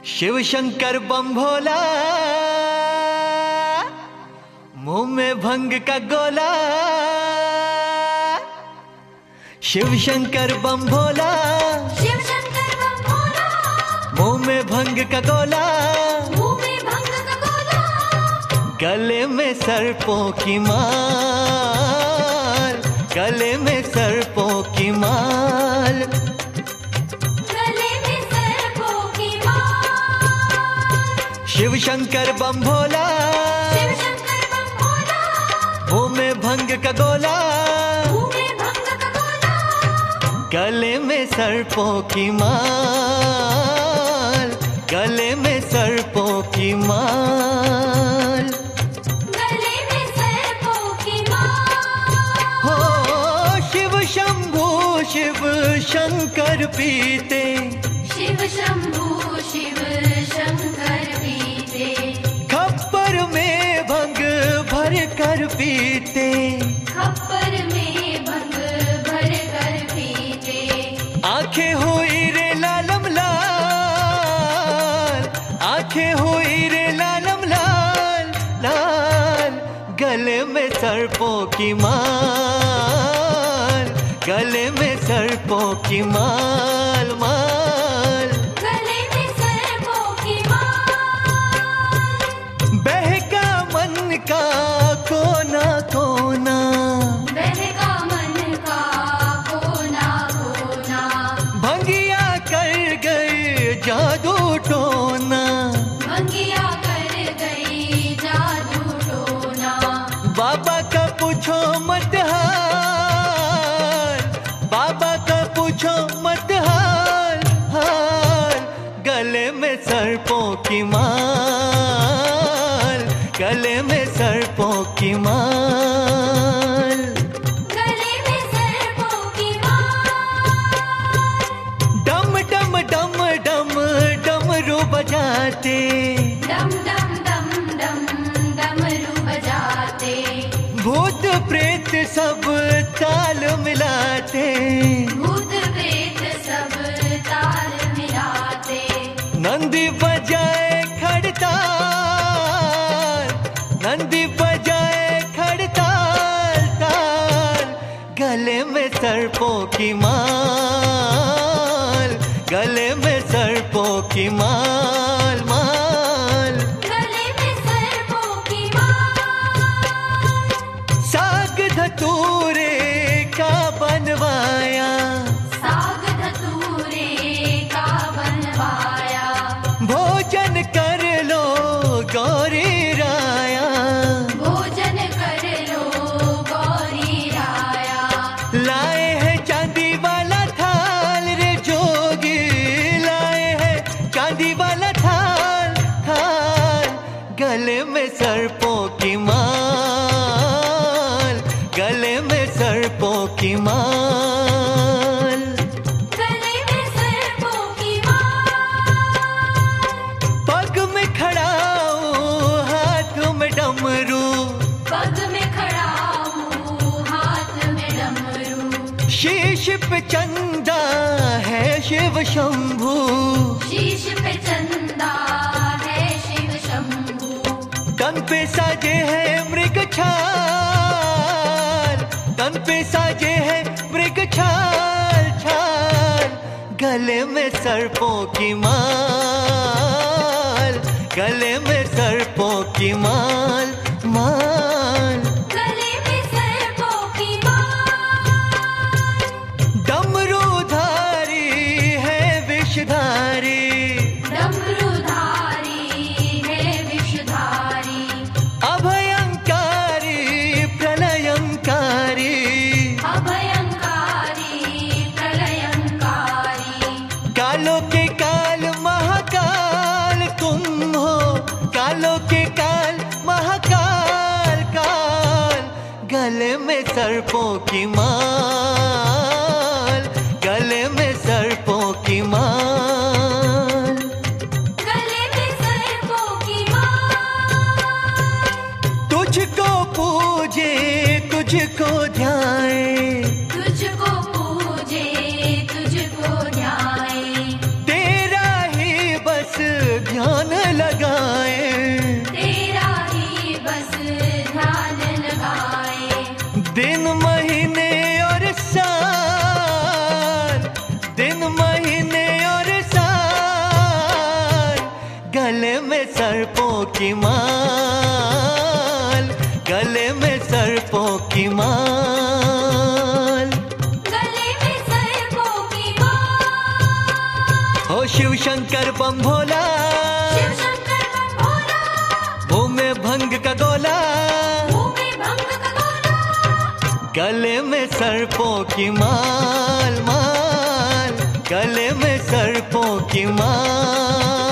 शिव शंकर बम भोला, मुंह में भंग का गोला। शिव शंकर बम भोला, शिव शंकर बम भोला, मुंह में भंग का गोला। मुंह में भंग का गोला, गले में सर्पों की माल, गले में सर्पों की माल। गले में सर्पों की माल। शिव शंकर बम भोला, शिव शंकर बम भोला, मुंह में भंग का गोला। मुंह में भंग का गोला, गले में सर्पों की माल, गले में सर्पों की माल। गले में सर्पों की माल। हो शिव शंभू शिव शंकर पीते, शिव शंभू शिव शंकर पीते, खप्पर में भंग भर कर पीते। खप्पर में भंग भर कर पीते। आंखें हुई रे लालम लाल, आंखें हुई रे लालम लाल लाल। गले में सर्पों की माल, गले में सर्पों की माल माल। गले में सर्पों की माल। बहका मन का कोना कोना, बहका मन का कोना कोना, भंगिया कर गए जादू टोना। भंगिया कर गई जादू टोना। बाबा का पूछो मत हाल, बाबा का पूछो मत हाल हाल। गले में सर्पों की माल, गले में सर्पों की माल। गले में सर्पों की माल। डम डम डम डम डमरू बजाते, डम डम डम डम डमरू बजाते। भूत प्रेत सब ताल मिलाते। भूत प्रेत सब ताल मिलाते। नंदी बजाए खड़ताल, नंदी बजाए खड़ताल ताल। गले में सर्पों की माल, गले में सर्पों की माल माल। गले में सर्पों की माल। साग धतूरे का बनवाया, साग धतूरे का बनवाया। भोजन कर लो गौरी राया। भोजन कर लो गौरी राया। लाए है चांदी वाला थाल रे जोगी, लाए है चांदी वाला थाल थाल। गले में सर्पों की माल, गले में सर्पों की माल। गले में सर्पों की माल। पग में खड़ाऊं हाथ में डमरू, पग में खड़ा हूँ हाथ में डमरू। शीश पे चंदा है शिव शंभू। शीश पे चंदा है शिव शंभू। तन पे साजे है मृग छाल, तन पे साजे है मृग छाल छाल। गले में सर्पों की माल, गले में सर्पों की माल माल। गले में सर्पों की माल। डमरूधारी है विषधारी, डमरूधारी है विषधारी। अभयंकारी प्रलयंकारी। अभयंकारी प्रलयंकारी। कालों के काल महाकाल तुम हो, कालों के काल महाकाल काल। गले में सर्पों की माल, गले में सर्पों की माल। गले में सर्पों की माल। तुझको पूजे तुझको ध्याए, तुझको पूजे तुझको ध्याए। तेरा ही बस दिन महीने और साल, दिन महीने और साल, गले में सर्पों की माल, गले में सर्पों की माल, गले में सर्पों की माल। हो शिव शंकर बम भोला, शिव शंकर बम भोला, मुंह में भंग का गोला, मुंह में भंग का गोला। गले में सर्पों की माल, माल, गले में सर्पों की माल।